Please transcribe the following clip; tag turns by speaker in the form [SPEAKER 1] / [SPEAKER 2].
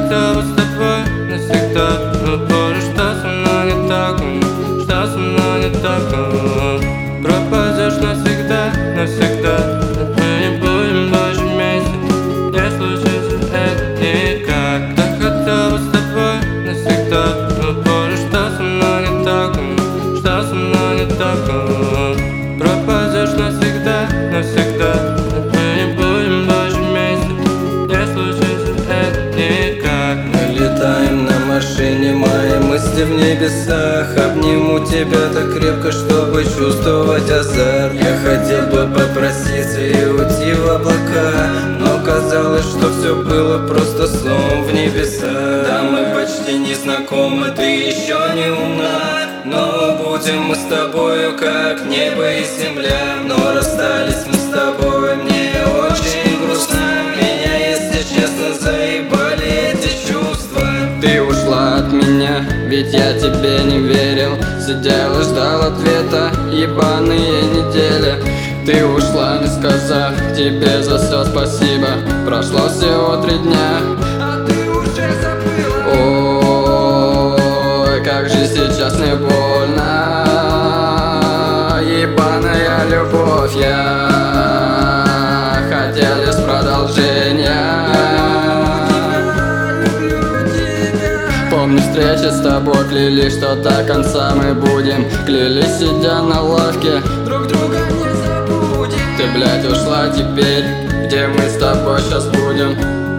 [SPEAKER 1] хотел с тобой навсегда, но боже, что со мной не так, что со мной не так. Пропадешь навсегда, навсегда. Мы не будем больше вместе, не случится это никак. Так хотел с тобой навсегда, но боже, что со мной не так, что со мной не так. Пропадешь навсегда, навсегда. Мы не будем больше вместе, не случится это никак.
[SPEAKER 2] Мы летаем на машине, мои мысли в небесах. Обниму тебя так крепко, чтобы чувствовать азарт. Я хотел бы попроситься и уйти в облака, но казалось, что все было просто сном в небесах. Да, мы почти не знакомы, ты еще не умна, но будем мы с тобою как небо и земля. Но расстались мы с тобой, мне очень грустно. Меня, если честно, заебали эти чувства. Ты ушла от меня, ведь я тебе не верил. Сидел и ждал ответа ебаные недели. Ты ушла, не сказав тебе за все спасибо. Прошло всего 3 дня, а ты уже забыла. Ой, как же сейчас мне больно. Ебаная любовь, я хотел лишь продолжения. Помню встречи с тобой, клялись, что до конца мы будем. Клялись, сидя на лавке, друг друга не забудем. Ты, блядь, ушла теперь, где мы с тобой сейчас будем?